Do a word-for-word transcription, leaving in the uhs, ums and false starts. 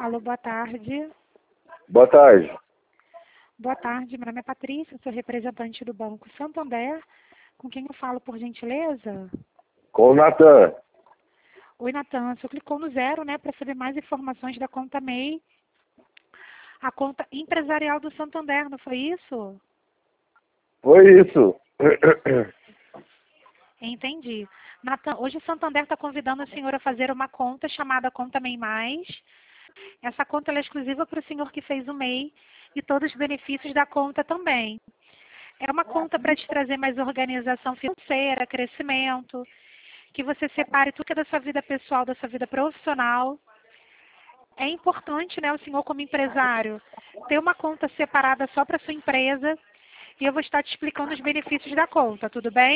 Alô, boa tarde. Boa tarde. Boa tarde, meu nome é Patrícia, sou representante do Banco Santander. Com quem eu falo, por gentileza? Com o Natan. Oi, Natan. Você clicou no zero, né, para saber mais informações da conta M E I, a conta empresarial do Santander, não foi isso? Foi isso. Entendi. Natan, hoje o Santander está convidando o senhor a fazer uma conta chamada Conta M E I Mais. Essa conta ela é exclusiva para o senhor que fez o M E I e todos os benefícios da conta também. É uma conta para te trazer mais organização financeira, crescimento, que você separe tudo que é da sua vida pessoal, da sua vida profissional. É importante, né, o senhor como empresário, ter uma conta separada só para sua empresa e eu vou estar te explicando os benefícios da conta, tudo bem?